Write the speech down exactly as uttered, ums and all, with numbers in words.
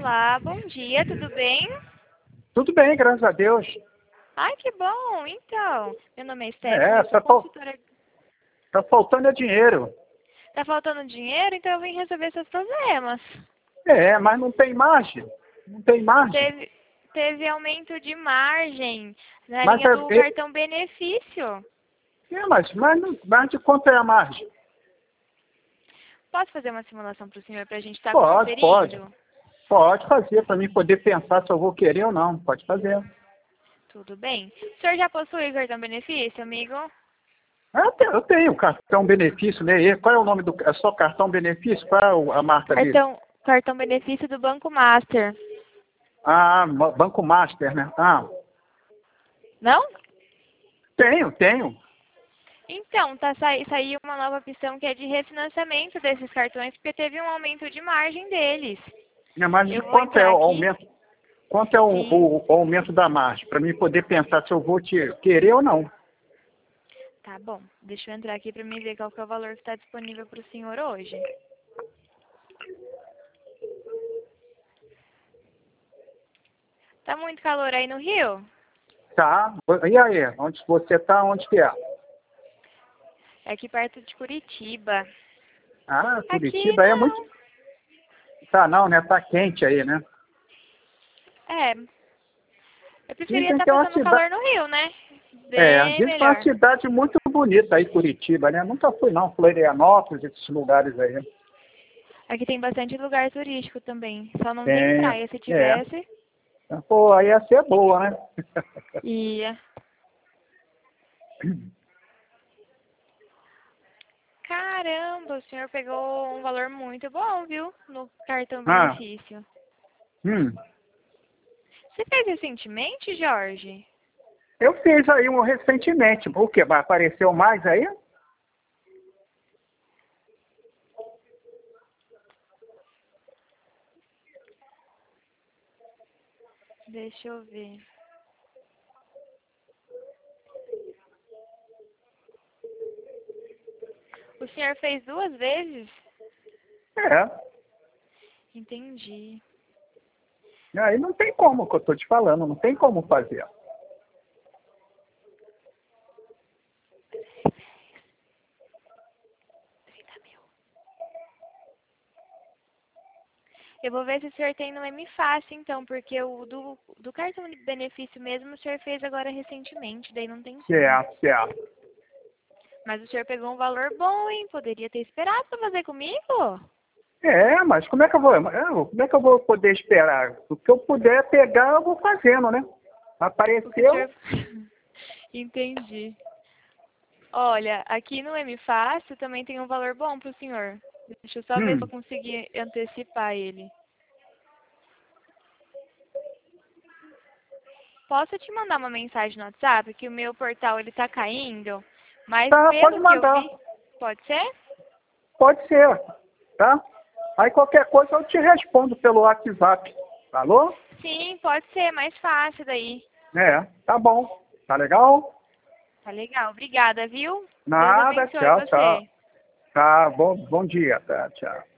Olá, bom dia, tudo bem? Tudo bem, graças a Deus. Ai, que bom. Então, meu nome é Stephanie, É, eu sou tá, fal- consultora. tá faltando é dinheiro. Tá faltando dinheiro, então eu vim resolver seus problemas. É, mas não tem margem. Não tem margem. Teve, teve aumento de margem na Mas linha é, do é, cartão benefício. é, mas, mas, não- mas de quanto é a margem? Posso fazer uma simulação para o senhor para a gente estar Pode, pode. conferindo? Pode fazer, para mim poder pensar se eu vou querer ou não. Pode fazer. Tudo bem. O senhor já possui cartão benefício, amigo? Eu tenho, eu tenho cartão benefício, né? E qual é o nome do... É só cartão benefício? Qual é o- a marca dele? Cartão, cartão benefício do Banco Master. Ah, Mo- Banco Master, né? Ah, Não? tenho, tenho. Então, tá sai, saiu uma nova opção que é de refinanciamento desses cartões, porque teve um aumento de margem deles. Minha margem de Eu vou quanto é entrar o aqui. aumento? Quanto é o, Sim. o- o aumento da margem? Para mim poder pensar se eu vou te querer ou não. Tá bom. Deixa eu entrar aqui para me ver qual que é o valor que está disponível para o senhor hoje. Tá muito calor aí no Rio? Tá? E aí? Onde você tá? Onde que é? É aqui perto de Curitiba. Ah, Aqui Curitiba é muito. não. Tá não, né? Tá quente aí, né? É. Eu preferia Dizem estar que é uma passando cidade. calor no Rio, né? É, Bem dizem que é uma melhor. cidade muito bonita aí, Curitiba, né? Nunca fui não, Florianópolis, esses lugares aí. Aqui tem bastante lugar turístico também. Só não tem É, praia. Se é. tivesse, Pô, aí ia ser boa, né? ia. Caramba, o senhor pegou um valor muito bom, viu? No cartão Ah, benefício. hum. Você fez recentemente, Jorge? Eu fiz aí um recentemente. O quê? Apareceu mais aí? Deixa eu ver. O senhor fez duas vezes? É. Entendi. Aí não tem como, que eu tô te falando, não tem como fazer. trinta mil. Eu vou ver se o senhor tem no M Fácil, então, porque o do, do cartão de benefício mesmo o senhor fez agora recentemente, daí não tem como. Certo, certo. Mas o senhor pegou um valor bom, hein? Poderia ter esperado pra fazer comigo? É, mas como é que eu vou, eu- como é que eu vou poder esperar? O que eu puder pegar, eu vou fazendo, né? O que o Apareceu, senhor... Entendi. Olha, aqui no M Fácil também tem um valor bom pro senhor. Deixa eu só ver se hum, eu conseguir antecipar ele. Posso te mandar uma mensagem no WhatsApp que o meu portal ele tá caindo, mas tá, pode pelo que eu mandar, vi, pode ser? pode ser, tá? Aí qualquer coisa eu te respondo pelo WhatsApp, falou? Sim, pode ser, mais fácil daí. É, tá bom, tá legal? Tá legal, obrigada, viu? Deus Nada, abençoe tchau, tchau. você. Tá, bom, bom dia, tá, tchau.